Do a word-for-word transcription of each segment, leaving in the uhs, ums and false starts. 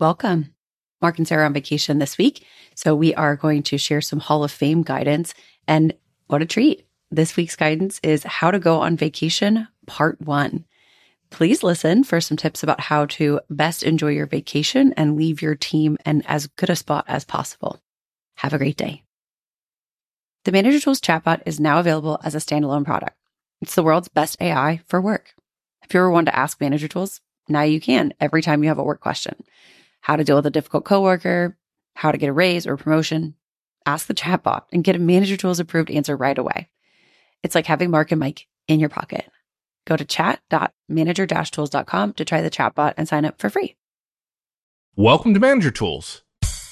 Welcome. Mark and Sarah on vacation this week, so we are going to share some Hall of Fame guidance. And what a treat. This week's guidance is How to Go on Vacation, Part one. Please listen for some tips about how to best enjoy your vacation and leave your team in as good a spot as possible. Have a great day. The Manager Tools chatbot is now available as a standalone product. It's the world's best A I for work. If you ever want to ask Manager Tools, now you can every time you have a work question. How to deal with a difficult coworker, how to get a raise or promotion. Ask the chatbot and get a Manager Tools approved answer right away. It's like having Mark and Mike in your pocket. Go to chat dot manager dash tools dot com to try the chatbot and sign up for free. Welcome to Manager Tools.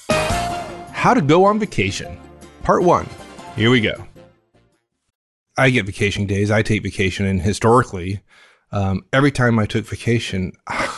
How to Go on Vacation, Part one. Here we go. I get vacation days. I take vacation, and historically, um, every time I took vacation,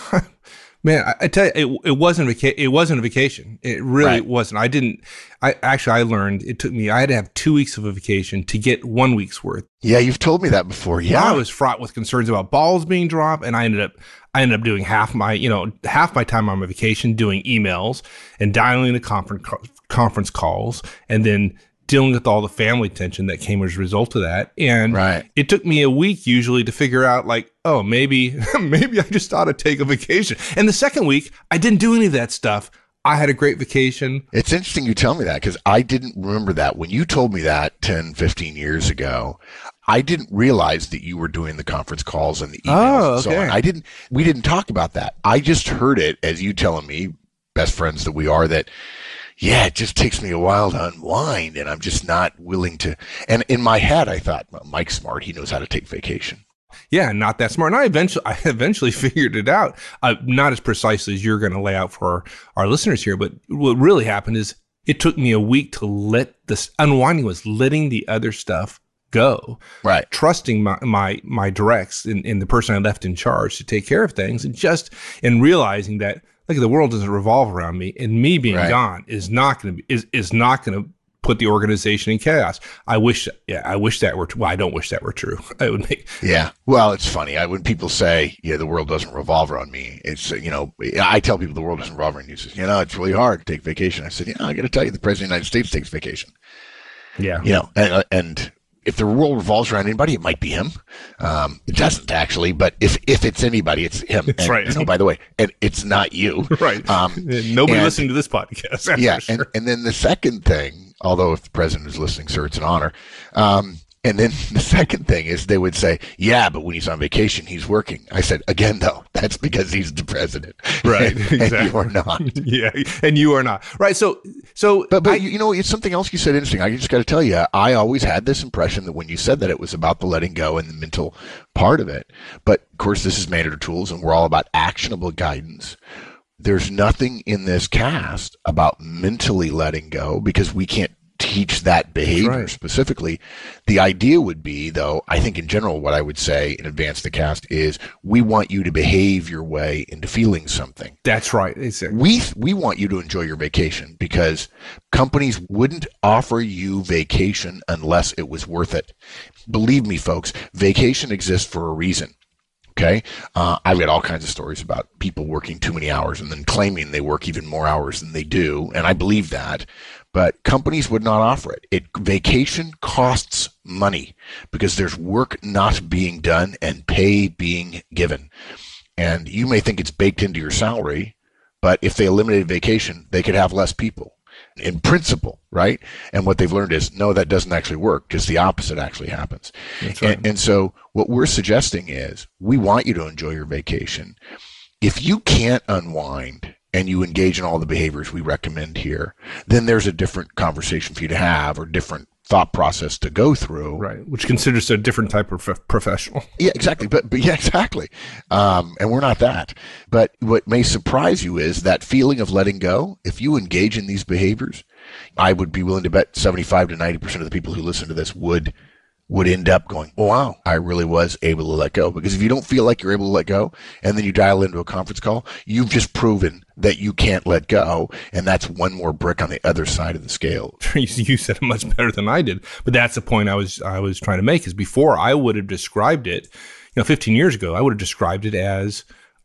man, I, I tell you, it, it wasn't vaca- It wasn't a vacation. It really Right. wasn't. I didn't. I actually, I learned it took me. I had to have two weeks of a vacation to get one week's worth. Yeah, you've told me that before. Yeah, I was fraught with concerns about balls being dropped, and I ended up. I ended up doing half my, you know, half my time on my vacation doing emails and dialing the conference conference calls, and then dealing with all the family tension that came as a result of that. And Right. it took me a week usually to figure out, like, oh, maybe, maybe I just ought to take a vacation. And the second week, I didn't do any of that stuff. I had a great vacation. It's interesting you tell me that because I didn't remember that. When you told me that ten, fifteen years ago, I didn't realize that you were doing the conference calls and the emails Oh, and so okay. on. I didn't, we didn't talk about that. I just heard it as you telling me, best friends that we are, that yeah, it just takes me a while to unwind and I'm just not willing to. And in my head, I thought, well, Mike's smart. He knows how to take vacation. Yeah, not that smart. And I eventually, I eventually figured it out. Uh, not as precisely as you're going to lay out for our, our listeners here, but what really happened is it took me a week to let this unwinding was letting the other stuff go. Right. Trusting my my my directs and, and the person I left in charge to take care of things, and just in realizing that, like, the world doesn't revolve around me, and me being Right. gone is not going to be is is not going to put the organization in chaos. I wish, yeah, I wish that were true. Well, I don't wish that were true. I would make, Yeah. Well, it's funny. I, when people say, yeah, the world doesn't revolve around me, it's, uh, you know, I tell people the world doesn't revolve around you. Says, you know, it's really hard to take vacation. I said, yeah, I got to tell you, the president of the United States takes vacation. yeah, You know, and, and if the world revolves around anybody, it might be him. Um, it doesn't actually, but if, if it's anybody, it's him. That's and, right. And, oh, by the way, and it's not you. right. Um, Nobody and- listening to this podcast. That's yeah. for sure. And, and then the second thing, although if the president is listening, sir, it's an honor. Um, and then the second thing is they would say, yeah, but when he's on vacation, he's working. I said, again, though, that's because he's the president. Right. And, Exactly. and you are not. yeah, and you are not. Right. So, so, But, but I- you, you know, it's something else you said interesting. I just got to tell you, I always had this impression that when you said that it was about the letting go and the mental part of it. But of course, this is Manager Tools, and we're all about actionable guidance. There's nothing in this cast about mentally letting go because we can't teach that behavior right. specifically. The idea would be, though, I think in general, what I would say in advance the cast is we want you to behave your way into feeling something. that's right. Exactly. We we want you to enjoy your vacation because companies wouldn't offer you vacation unless it was worth it. Believe me, folks, vacation exists for a reason. Okay. Uh, I've got all kinds of stories about people working too many hours and then claiming they work even more hours than they do. And I believe that, but companies would not offer it. It vacation costs money because there's work not being done and pay being given. And you may think it's baked into your salary, but if they eliminated vacation, they could have less people in principle, right? And what they've learned is, no, that doesn't actually work because the opposite actually happens. That's right. And, and so what we're suggesting is we want you to enjoy your vacation. If you can't unwind and you engage in all the behaviors we recommend here, then there's a different conversation for you to have or different thought process to go through. Right. Which considers a different type of prof- professional. Yeah, exactly. But, but yeah, exactly. Um, and we're not that. But what may surprise you is that feeling of letting go. If you engage in these behaviors, I would be willing to bet seventy-five to ninety percent of the people who listen to this would would end up going, oh, wow, I really was able to let go. Because if you don't feel like you're able to let go and then you dial into a conference call, you've just proven that you can't let go. And that's one more brick on the other side of the scale. You said it much better than I did, but that's the point I was I was trying to make. Is before I would have described it, you know, fifteen years ago, I would have described it as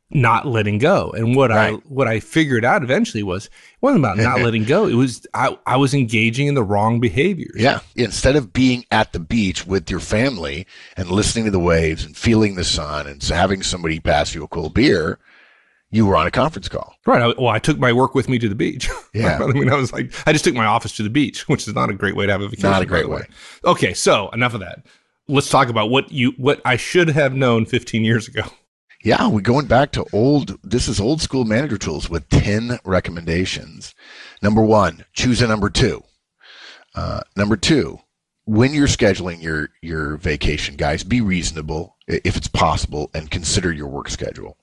not letting go. And what Right. I what I figured out eventually was it wasn't about not letting go. It was I, I was engaging in the wrong behaviors. Yeah. Instead of being at the beach with your family and listening to the waves and feeling the sun and having somebody pass you a cold beer, you were on a conference call. Right. I, well, I took my work with me to the beach. Yeah. I mean, I was like, I just took my office to the beach, which is not a great way to have a vacation. Not a by great the way. Okay. So enough of that. Let's talk about what you what I should have known fifteen years ago. Yeah, we're going back to old, this is old school manager tools with ten recommendations. Number one, choose a number two. Uh, number two, when you're scheduling your, your vacation, guys, be reasonable if it's possible and consider your work schedule.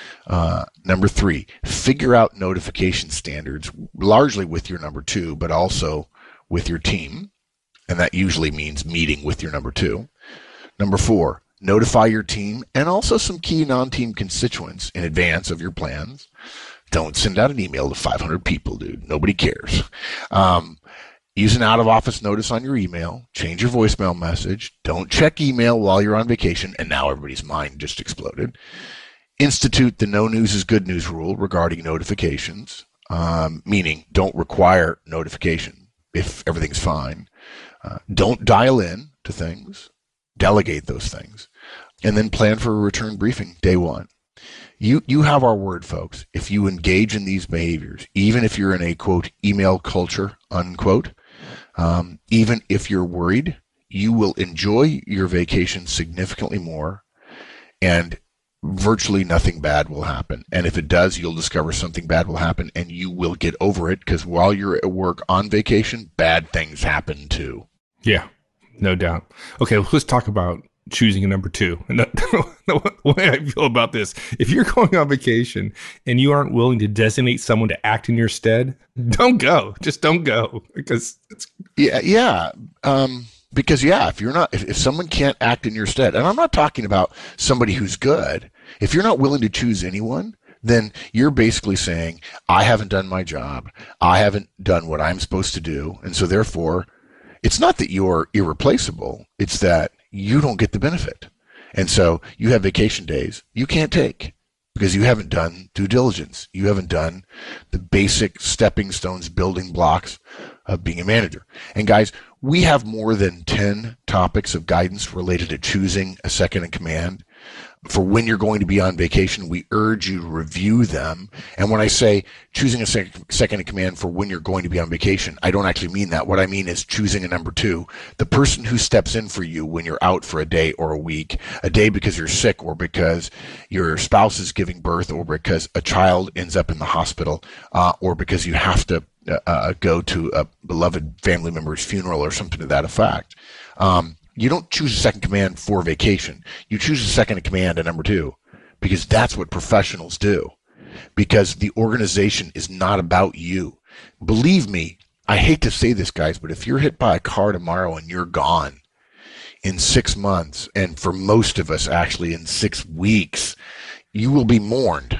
Uh, number three, figure out notification standards, largely with your number two, but also with your team. And that usually means meeting with your number two. Number four, notify your team and also some key non-team constituents in advance of your plans. Don't send out an email to five hundred people, dude. Nobody cares. Um, use an out-of-office notice on your email. Change your voicemail message. Don't check email while you're on vacation. And now everybody's mind just exploded. Institute the no news is good news rule regarding notifications, um, meaning don't require notification if everything's fine. Uh, don't dial in to things. Delegate those things, and then plan for a return briefing day one. You you have our word, folks. If you engage in these behaviors, even if you're in a, quote, email culture, unquote, um, even if you're worried, you will enjoy your vacation significantly more, and virtually nothing bad will happen. And if it does, you'll discover something bad will happen, and you will get over it, because while you're at work on vacation, bad things happen too. Yeah. No doubt. Okay, let's talk about choosing a number two. And the, the way I feel about this, if you're going on vacation and you aren't willing to designate someone to act in your stead, don't go. Just don't go, because it's yeah, yeah. Um, because yeah, if you're not, if, if someone can't act in your stead, and I'm not talking about somebody who's good, if you're not willing to choose anyone, then you're basically saying, I haven't done my job. I haven't done what I'm supposed to do, and so therefore, it's not that you're irreplaceable. It's that you don't get the benefit. And so you have vacation days you can't take because you haven't done due diligence. You haven't done the basic stepping stones, building blocks of being a manager. And guys, we have more than ten topics of guidance related to choosing a second in command. For when you're going to be on vacation, we urge you to review them. And when I say choosing a sec- second in command for when you're going to be on vacation, I don't actually mean that. What I mean is choosing a number two, the person who steps in for you when you're out for a day or a week, a day because you're sick or because your spouse is giving birth or because a child ends up in the hospital, uh, or because you have to uh, uh, go to a beloved family member's funeral or something to that effect. Um, You don't choose a second command for vacation. You choose a second in command at number two because that's what professionals do. Because the organization is not about you. Believe me, I hate to say this, guys, but if you're hit by a car tomorrow and you're gone in six months, and for most of us actually in six weeks, you will be mourned.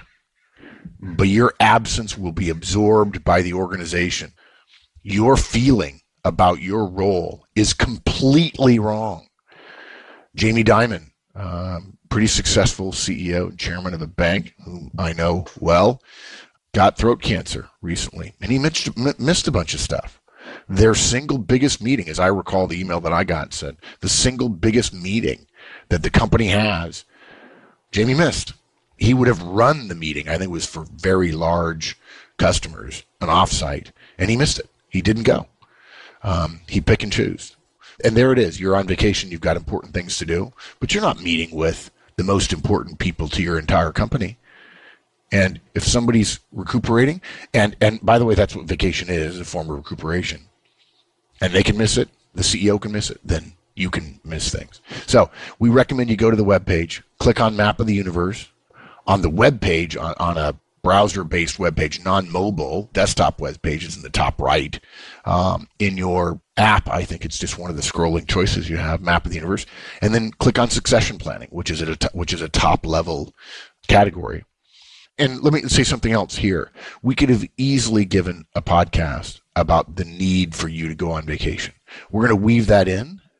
But your absence will be absorbed by the organization. Your feeling about your role is completely wrong. Jamie Dimon, um, pretty successful C E O and chairman of a bank, whom I know well, got throat cancer recently, and he missed, missed a bunch of stuff. Their single biggest meeting, as I recall the email that I got, said the single biggest meeting that the company has, Jamie missed. He would have run the meeting. I think it was for very large customers, an offsite, and he missed it. He didn't go. Um, he pick and choose. And there it is. You're on vacation. You've got important things to do, but you're not meeting with the most important people to your entire company. And if somebody's recuperating, and, and by the way, that's what vacation is, a form of recuperation, and they can miss it, the C E O can miss it, then you can miss things. So we recommend you go to the webpage, click on Map of the Universe. On the webpage, on, on a browser-based webpage, non-mobile, desktop webpage is in the top right. Um, in your app, I think it's just one of the scrolling choices you have, Map of the Universe, and then click on Succession Planning, which is at a t- which is a top-level category. And let me say something else here. We could have easily given a podcast about the need for you to go on vacation. We're going to weave that in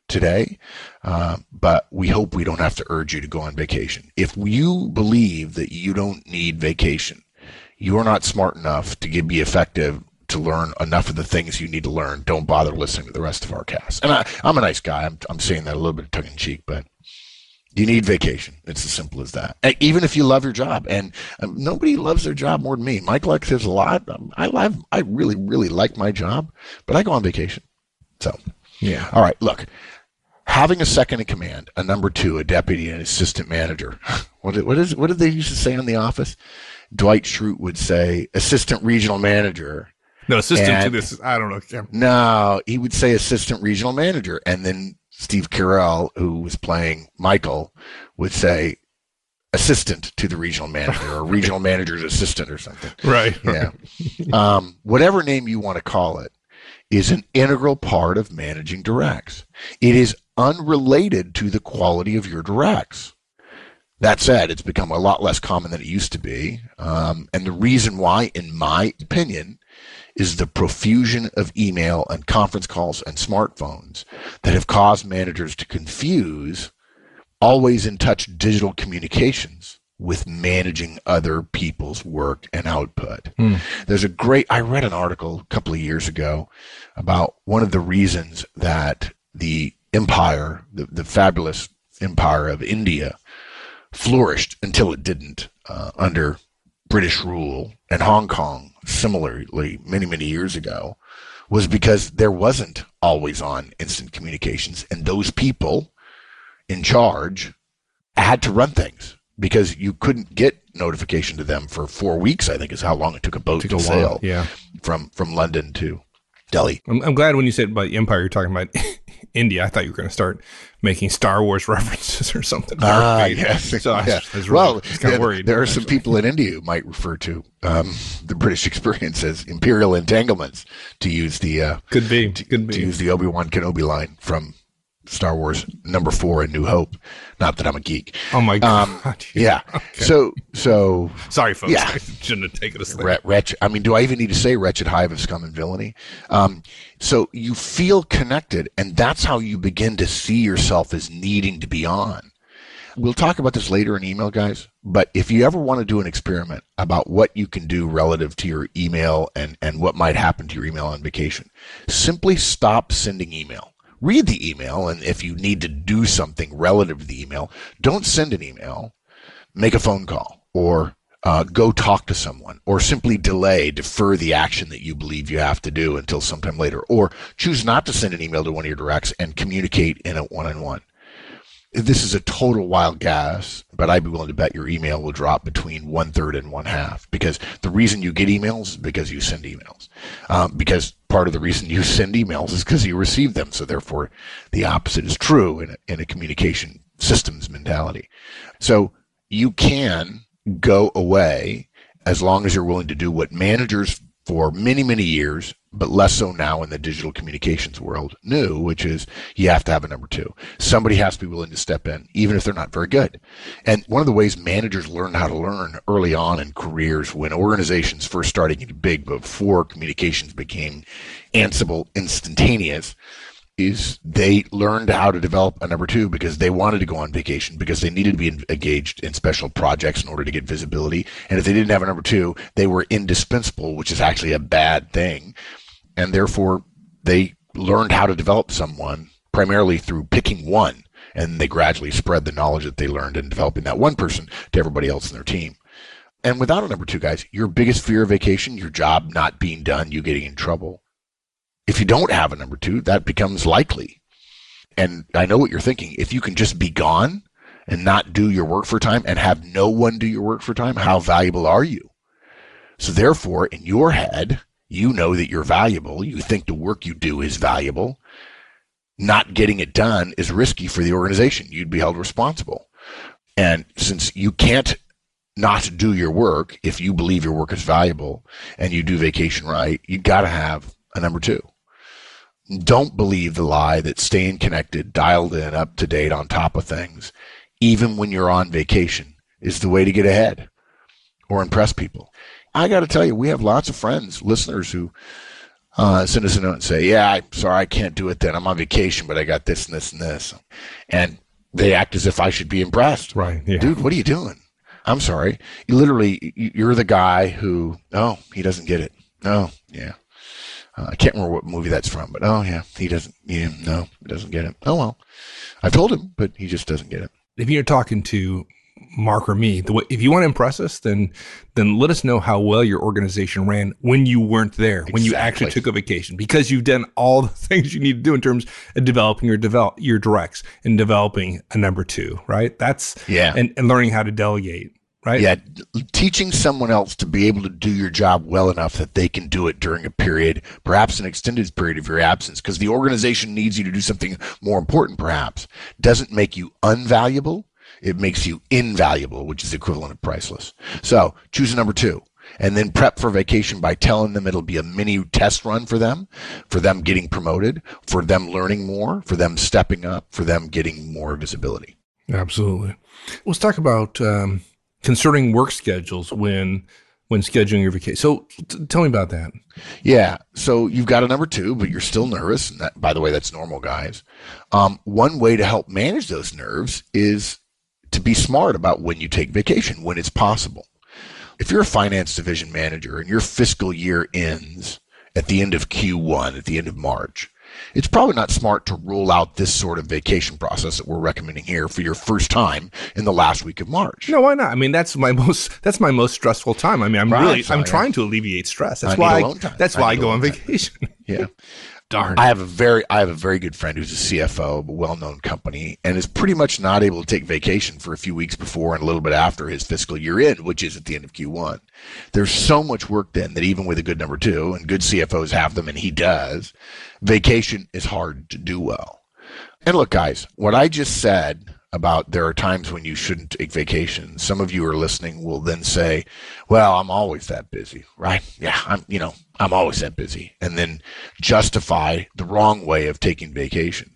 today, uh, but we hope we don't have to urge you to go on vacation. If you believe that you don't need vacation, you're not smart enough to be effective to learn enough of the things you need to learn, don't bother listening to the rest of our cast. And I, I'm a nice guy. I'm, I'm saying that a little bit tongue-in-cheek, but you need vacation. It's as simple as that. And even if you love your job, and um, nobody loves their job more than me. Mike likes his a lot. Um, I love, I really, really like my job, but I go on vacation. So, yeah. All right, look. Having a second in command, a number two, a deputy, and assistant manager. What did, what is what did they used to say in the office? Dwight Schrute would say assistant regional manager. No, assistant and, to this. I don't know. No, he would say assistant regional manager. And then Steve Carell, who was playing Michael, would say assistant to the regional manager or regional manager's assistant or something. Right. Yeah. um, whatever name you want to call it is an integral part of managing directs. It is unrelated to the quality of your directs. That said, it's become a lot less common than it used to be. Um, and the reason why, in my opinion, is the profusion of email and conference calls and smartphones that have caused managers to confuse always in touch digital communications with managing other people's work and output. Hmm. There's a great, I read an article a couple of years ago about one of the reasons that the empire, the, the fabulous empire of India, flourished until it didn't uh, under British rule, and Hong Kong similarly many, many years ago, was because there wasn't always on instant communications, and those people in charge had to run things because you couldn't get notification to them for four weeks, I think is how long it took a boat took to a sail while, yeah. from, from London to Delhi. I'm, I'm glad when you said about the empire, you're talking about India. I thought you were going to start making Star Wars references or something. Ah, yes. So I yeah. was, I was really, well, kind of yeah, worried. there are actually. some people in India who might refer to um, the British experience as imperial entanglements, to use the uh, could be to, could be to use the Obi-Wan Kenobi line from Star Wars number four in New Hope. Not that I'm a geek. Oh my god! Um, yeah. Okay. So so sorry, folks. Yeah. I shouldn't have taken us there. Wretch, wretch, I mean, do I even need to say wretched hive of scum and villainy? Um, so you feel connected, and that's how you begin to see yourself as needing to be on. We'll talk about this later in email, guys. But if you ever want to do an experiment about what you can do relative to your email and, and what might happen to your email on vacation, simply stop sending email. Read the email, and if you need to do something relative to the email, don't send an email. Make a phone call, or uh, go talk to someone, or simply delay, defer the action that you believe you have to do until sometime later, or choose not to send an email to one of your directs and communicate in a one-on-one. This is a total wild guess, but I'd be willing to bet your email will drop between one-third and one-half, because the reason you get emails is because you send emails. Um, because part of the reason you send emails is because you receive them, so therefore the opposite is true in a, in a communication systems mentality. So you can go away as long as you're willing to do what managers for many, many years, but less so now in the digital communications world, knew, which is you have to have a number two. Somebody has to be willing to step in, even if they're not very good. And one of the ways managers learn how to learn early on in careers, when organizations first started getting big before communications became Ansible instantaneous, is they learned how to develop a number two because they wanted to go on vacation, because they needed to be engaged in special projects in order to get visibility. And if they didn't have a number two, they were indispensable, which is actually a bad thing. And therefore, they learned how to develop someone primarily through picking one. And they gradually spread the knowledge that they learned in developing that one person to everybody else in their team. And without a number two, guys, your biggest fear of vacation, your job not being done, you getting in trouble. If you don't have a number two, that becomes likely. And I know what you're thinking. If you can just be gone and not do your work for time and have no one do your work for time, how valuable are you? So therefore, in your head, you know that you're valuable. You think the work you do is valuable. Not getting it done is risky for the organization. You'd be held responsible. And since you can't not do your work, if you believe your work is valuable and you do vacation right, you got to have a number two. Don't believe the lie that staying connected, dialed in, up to date, on top of things, even when you're on vacation, is the way to get ahead or impress people. I got to tell you, we have lots of friends, listeners who uh, send us a note and say, yeah, I'm sorry, I can't do it then. I'm on vacation, but I got this and this and this. And they act as if I should be impressed. Right. Yeah. Dude, what are you doing? I'm sorry. You literally, you're the guy who, oh, he doesn't get it. Oh, yeah. Uh, I can't remember what movie that's from, but oh, yeah, he doesn't, yeah, no, he doesn't get it. Oh, well, I've told him, but he just doesn't get it. If you're talking to Mark or me, the way, if you want to impress us, then then let us know how well your organization ran when you weren't there, Exactly. when you actually took a vacation, because you've done all the things you need to do in terms of developing your develop your directs and developing a number two, right? That's yeah, and, and learning how to delegate, right? Yeah, teaching someone else to be able to do your job well enough that they can do it during a period, perhaps an extended period of your absence, because the organization needs you to do something more important, perhaps, doesn't make you unvaluable. It makes you invaluable, which is the equivalent of priceless. So choose a number two, and then prep for vacation by telling them it'll be a mini test run for them, for them getting promoted, for them learning more, for them stepping up, for them getting more visibility. Absolutely. Let's talk about um, concerning work schedules when when scheduling your vacation. So t- tell me about that. Yeah. So you've got a number two, but you're still nervous. And that, by the way, that's normal, guys. Um, one way to help manage those nerves is to be smart about when you take vacation, when it's possible. If you're a finance division manager and your fiscal year ends at the end of Q one, at the end of March, it's probably not smart to roll out this sort of vacation process that we're recommending here for your first time in the last week of March. No, why not? I mean, that's my most that's my most stressful time. I mean, I'm right, really so, I'm yeah. trying to alleviate stress. That's I why need I, that's I why I need go on time. vacation. Yeah. Darn. I have a very I have a very good friend who's a C F O of a well-known company and is pretty much not able to take vacation for a few weeks before and a little bit after his fiscal year end, which is at the end of Q one. There's so much work then that even with a good number two, and good C F Os have them, and he does, vacation is hard to do well. And look, guys, what I just said about there are times when you shouldn't take vacation, some of you are listening will then say, well, I'm always that busy, right? Yeah, I'm, you know, I'm always that busy, and then justify the wrong way of taking vacation.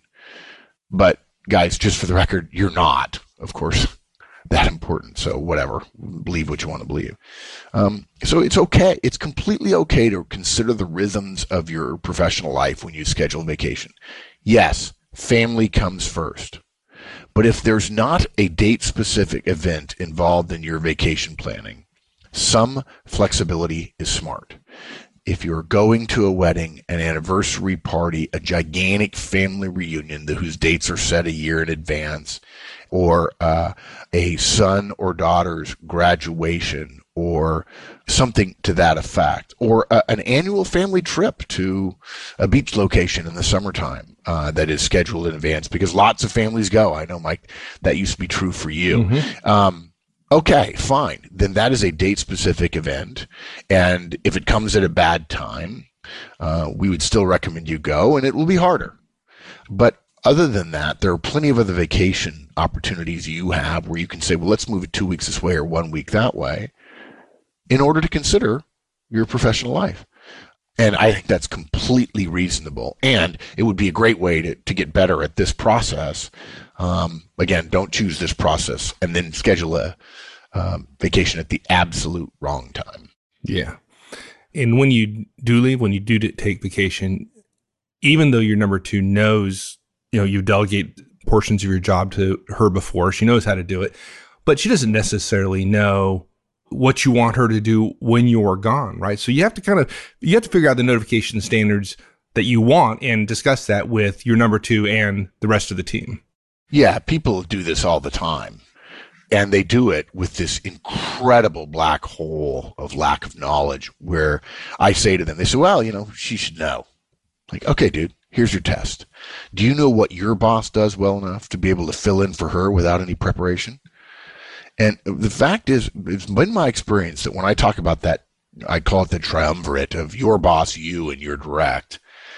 But guys, just for the record, you're not, of course, that important. So whatever, believe what you want to believe. Um, so it's okay. It's completely okay to consider the rhythms of your professional life when you schedule vacation. Yes, family comes first. But if there's not a date-specific event involved in your vacation planning, some flexibility is smart. If you're going to a wedding, an anniversary party, a gigantic family reunion whose dates are set a year in advance, or uh, a son or daughter's graduation, or something to that effect, or a, an annual family trip to a beach location in the summertime uh, that is scheduled in advance, because lots of families go. I know, Mike, that used to be true for you. Mm-hmm. Um, Okay, fine. Then that is a date-specific event, and if it comes at a bad time, uh, we would still recommend you go, and it will be harder. But other than that, there are plenty of other vacation opportunities you have where you can say, well, let's move it two weeks this way or one week that way, in order to consider your professional life. And I think that's completely reasonable, and it would be a great way to, to get better at this process. Um, again, don't choose this process and then schedule a um, vacation at the absolute wrong time. Yeah. And when you do leave, when you do take vacation, even though your number two knows, you know, you delegate portions of your job to her before, she knows how to do it, but she doesn't necessarily know what you want her to do when you're gone, right? So you have to kind of, you have to figure out the notification standards that you want and discuss that with your number two and the rest of the team. Yeah, people do this all the time, and they do it with this incredible black hole of lack of knowledge where I say to them, they say, well, you know, she should know. Like, okay, dude, here's your test. Do you know what your boss does well enough to be able to fill in for her without any preparation? And the fact is, it's been my experience that when I talk about that, I call it the triumvirate of your boss, you, and your direct.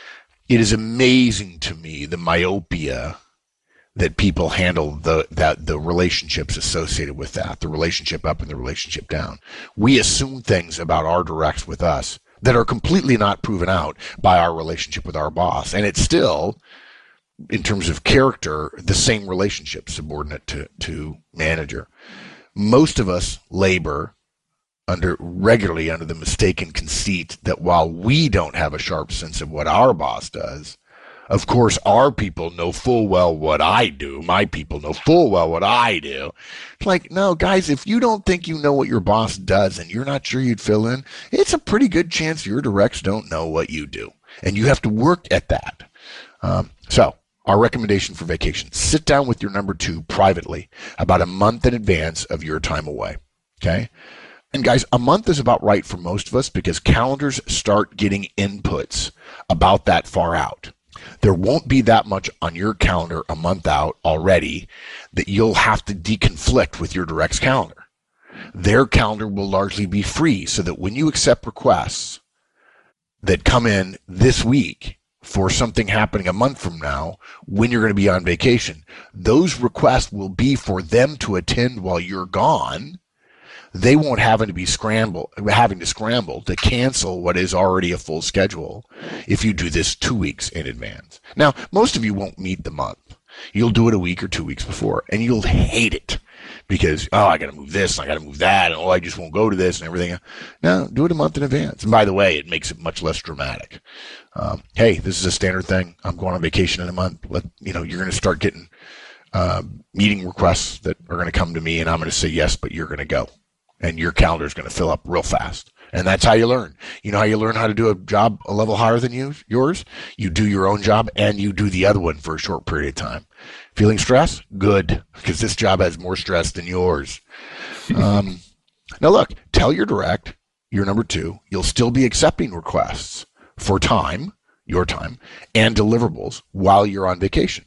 It is amazing to me the myopia that people handle the that the relationships associated with that, the relationship up and the relationship down. We assume things about our directs with us that are completely not proven out by our relationship with our boss. And it's still, in terms of character, the same relationship, subordinate to, to manager. Most of us labor under regularly under the mistaken conceit that while we don't have a sharp sense of what our boss does, of course, our people know full well what I do. My people know full well what I do. It's like, no, guys, if you don't think you know what your boss does and you're not sure you'd fill in, it's a pretty good chance your directs don't know what you do. And you have to work at that. Um, so our recommendation for vacation, sit down with your number two privately about a month in advance of your time away. Okay. And guys, a month is about right for most of us because calendars start getting inputs about that far out. There won't be that much on your calendar a month out already that you'll have to deconflict with your direct's calendar. Their calendar will largely be free so that when you accept requests that come in this week for something happening a month from now, when you're going to be on vacation, those requests will be for them to attend while you're gone. They won't having to be scramble, having to scramble to cancel what is already a full schedule if you do this two weeks in advance. Now, most of you won't meet the month. You'll do it a week or two weeks before, and you'll hate it because, oh, I got to move this, and I got to move that, and oh, I just won't go to this and everything. No, do it a month in advance. And by the way, it makes it much less dramatic. Um, hey, this is a standard thing. I'm going on vacation in a month. Let, you know, you're going to start getting uh, meeting requests that are going to come to me, and I'm going to say yes, but you're going to go. And your calendar is going to fill up real fast. And that's how you learn. You know how you learn how to do a job a level higher than you, yours? You do your own job and you do the other one for a short period of time. Feeling stress? Good, because this job has more stress than yours. Um, now look, tell your direct, your number two, you'll still be accepting requests for time, your time, and deliverables while you're on vacation.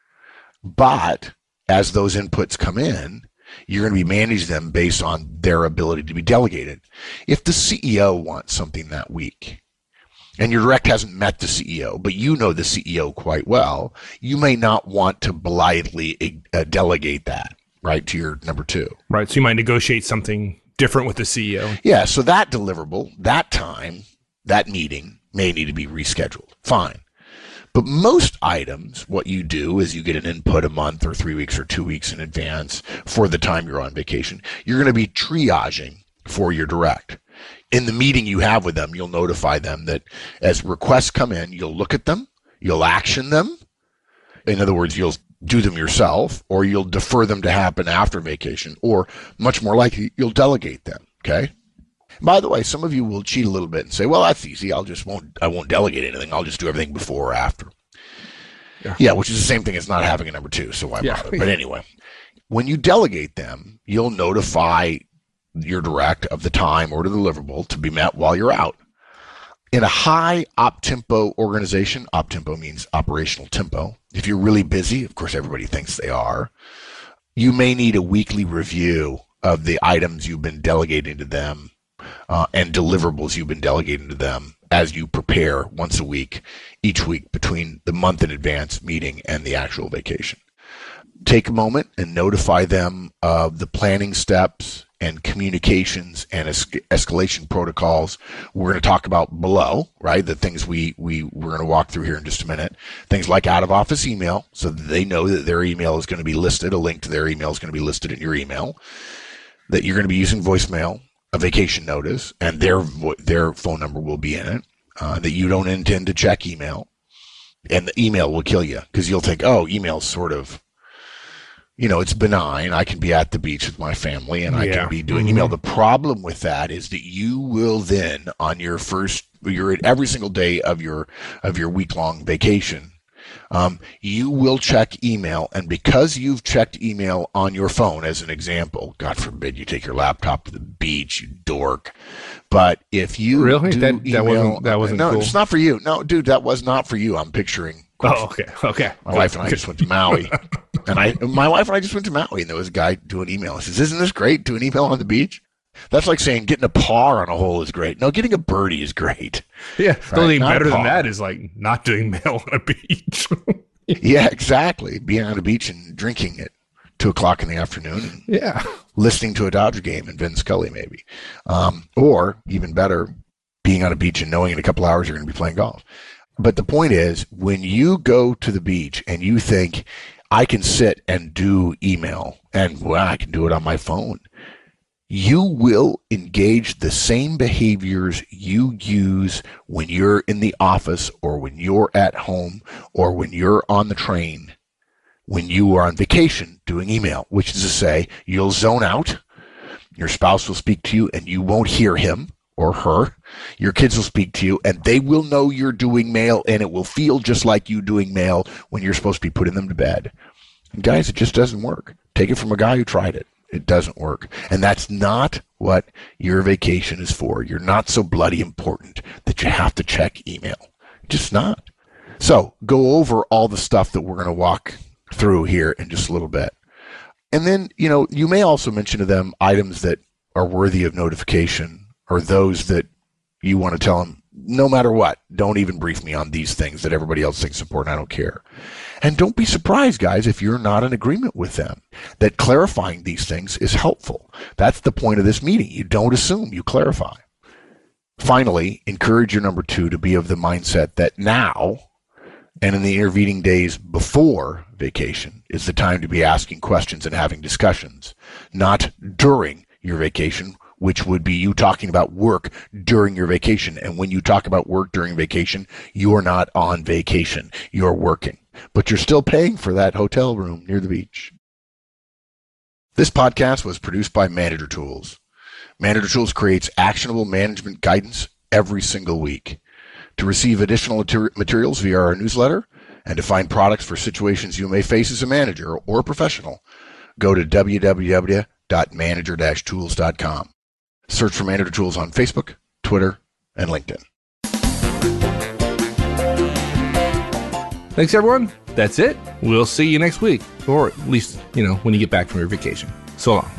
But as those inputs come in, you're going to be managing them based on their ability to be delegated. If the C E O wants something that week, and your direct hasn't met the C E O, but you know the C E O quite well, you may not want to blithely uh, delegate that, right, to your number two. Right, so you might negotiate something different with the C E O. Yeah, so that deliverable, that time, that meeting may need to be rescheduled. Fine. But most items, what you do is you get an input a month or three weeks or two weeks in advance for the time you're on vacation. You're going to be triaging for your direct. In the meeting you have with them, you'll notify them that as requests come in, you'll look at them, you'll action them. In other words, you'll do them yourself, or you'll defer them to happen after vacation, or much more likely, you'll delegate them. Okay? By the way, some of you will cheat a little bit and say, well, that's easy. I'll just won't, I won't delegate anything. I'll just do everything before or after. Yeah, yeah which is the same thing as not having a number two. So why yeah. bother? But anyway, when you delegate them, you'll notify your direct of the time or the deliverable to be met while you're out. In a high op-tempo organization, op-tempo means operational tempo. If you're really busy, of course, everybody thinks they are, you may need a weekly review of the items you've been delegating to them Uh, and deliverables you've been delegating to them as you prepare once a week, each week between the month in advance meeting and the actual vacation. Take a moment and notify them of the planning steps and communications and es- escalation protocols we're going to talk about below, right? The things we, we, we're going to walk through here in just a minute. Things like out of office email, so that they know that their email is going to be listed. A link to their email is going to be listed in your email. That you're going to be using voicemail, a vacation notice, and their vo- their phone number will be in it, uh, that you don't intend to check email, and the email will kill you because you'll think, oh, email's sort of, you know, it's benign. I can be at the beach with my family and I yeah. can be doing mm-hmm. email. The problem with that is that you will then on your first, you're every single day of your, of your week long vacation, Um, you will check email, and because you've checked email on your phone, as an example, God forbid you take your laptop to the beach, you dork. But if you really do that, email, that wasn't that wasn't no, cool. It's not for you. No, dude, that was not for you. I'm picturing. Oh, okay, okay. My Good. wife and I just went to Maui, and I, my wife and I just went to Maui, and there was a guy doing email. He says, "Isn't this great? Doing email on the beach." That's like saying getting a par on a hole is great. No, getting a birdie is great. Yeah, right? the only thing Not better a than par. that is like not doing mail on a beach. Yeah, exactly. Being on the beach and drinking at two o'clock in the afternoon. And yeah. listening to a Dodger game and Vin Scully, maybe. Um, or even better, being on a beach and knowing in a couple hours you're going to be playing golf. But the point is, when you go to the beach and you think, I can sit and do email and well, I can do it on my phone. you will engage the same behaviors you use when you're in the office or when you're at home or when you're on the train, when you are on vacation doing email, which is to say you'll zone out. Your spouse will speak to you and you won't hear him or her. Your kids will speak to you and they will know you're doing mail, and it will feel just like you doing mail when you're supposed to be putting them to bed. And guys, it just doesn't work. Take it from a guy who tried it. It doesn't work. And that's not what your vacation is for. You're not so bloody important that you have to check email. Just not. So go over all the stuff that we're going to walk through here in just a little bit. And then, you know, you may also mention to them items that are worthy of notification, or those that you want to tell them, no matter what, don't even brief me on these things that everybody else thinks important. I don't care. And don't be surprised, guys, if you're not in agreement with them, that clarifying these things is helpful. That's the point of this meeting. You don't assume, you clarify. Finally, encourage your number two to be of the mindset that now and in the intervening days before vacation is the time to be asking questions and having discussions, not during your vacation, which would be you talking about work during your vacation. And when you talk about work during vacation, you're not on vacation. You're working, but you're still paying for that hotel room near the beach. This podcast was produced by Manager Tools. Manager Tools creates actionable management guidance every single week. To receive additional materials via our newsletter and to find products for situations you may face as a manager or a professional, go to w w w dot manager dash tools dot com. Search for Manager Tools on Facebook, Twitter, and LinkedIn. Thanks, everyone. That's it. We'll see you next week, or at least, you know, when you get back from your vacation. So long.